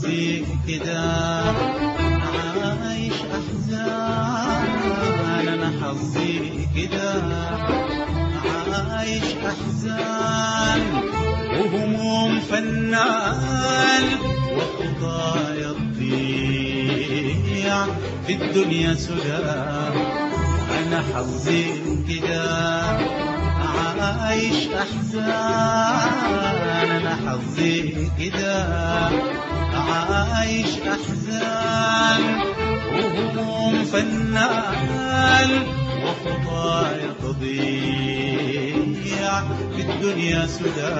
حظي كده عايش أحزان، أنا حظي كده عايش أحزان، وهموم فنان وخطايا تضيع في الدنيا سدى. أنا حظي كده عايش أحزان، أنا حظي كده عايش أحزان، وهموم فنان وخطايا تضيع في الدنيا سدى.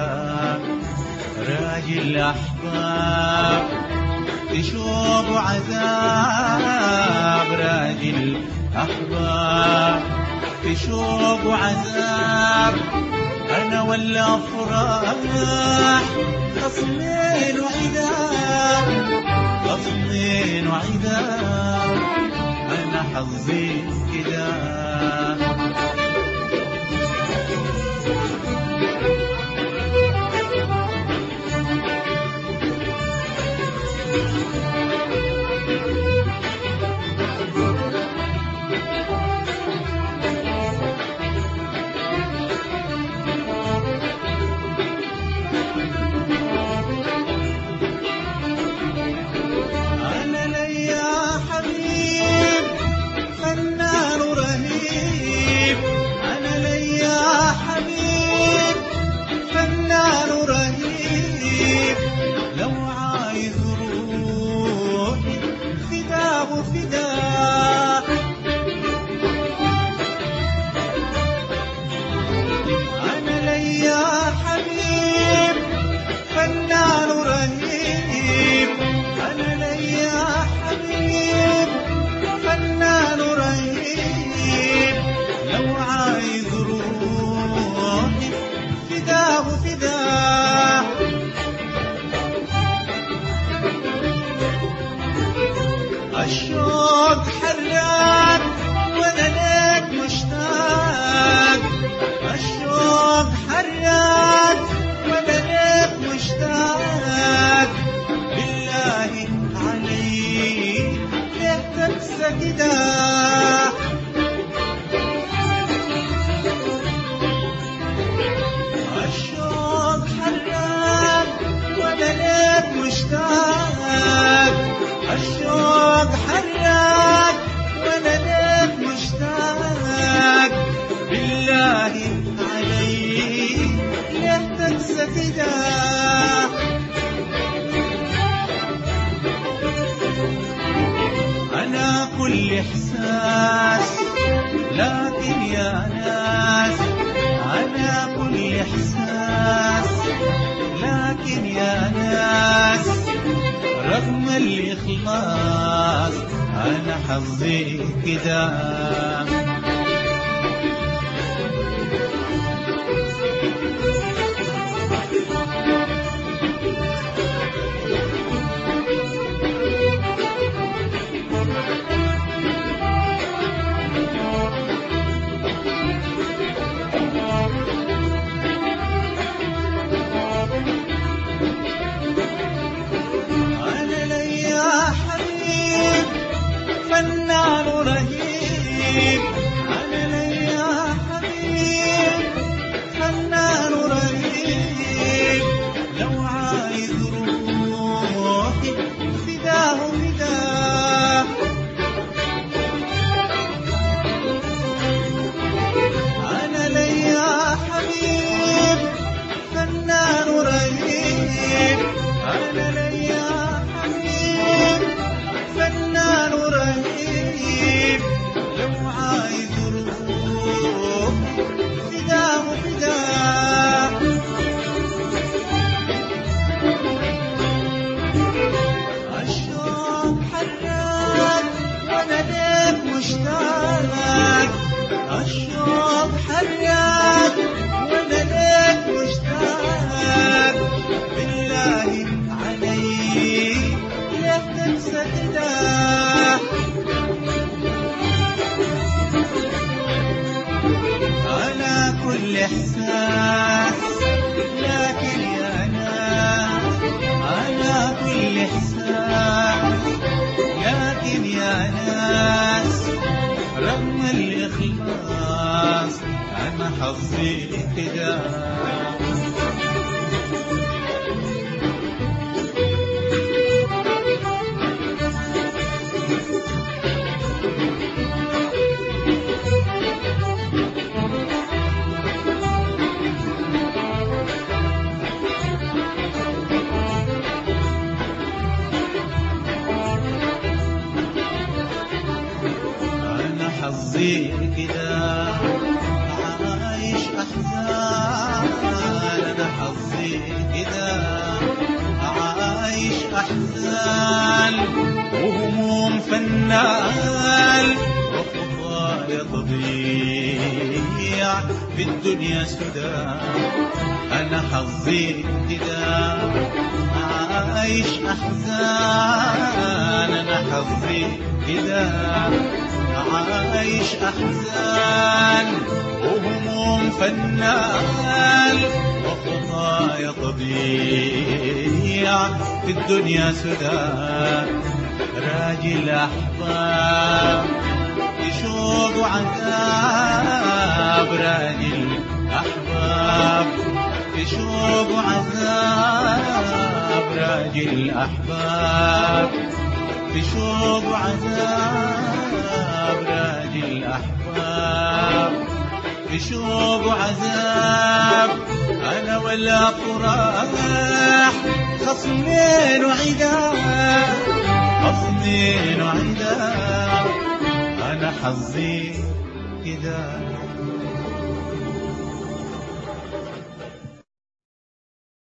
راجل أحباب تشوق عذاب، راجل أحباب تشوق عذاب، أنا ولا أفراح خصمين وعذاب، خصمين وعذاب، أنا حظي كده. الشوق حراك وانا ليك مشتاق، الشوق حراك وانا ليك مشتاق، بالله عليك ليه تنسى كده. الشوق حراك وانا ليك مشتاق، الشوق حراك وانا ليك مشتاق، بالله عليك ليه تنسى كده. انا كل احساس لكن يا ناس، انا كل احساس لكن يا ناس، رغم الإخلاص أنا حظي كده. فنان رهيب حظي كده. حظي كده عايش أحزان، أنا حظي كده عايش أحزان، وهموم فنان وخطايا تضيع في الدنيا سدى. أنا حظي كده عايش أحزان، أنا حظي كده عايش أحزان، وهموم فنان وخطايا تضيع في الدنيا سدى. راجي الأحباب بشوق وعذاب، راجي الأحباب بشوق وعذاب، راجي الأحباب بشوق وعذاب، راجي الأحباب بشوق وعذاب. أنا ولا فراح خصمين وعداب، خصمين وعداب. أنا حظي كده.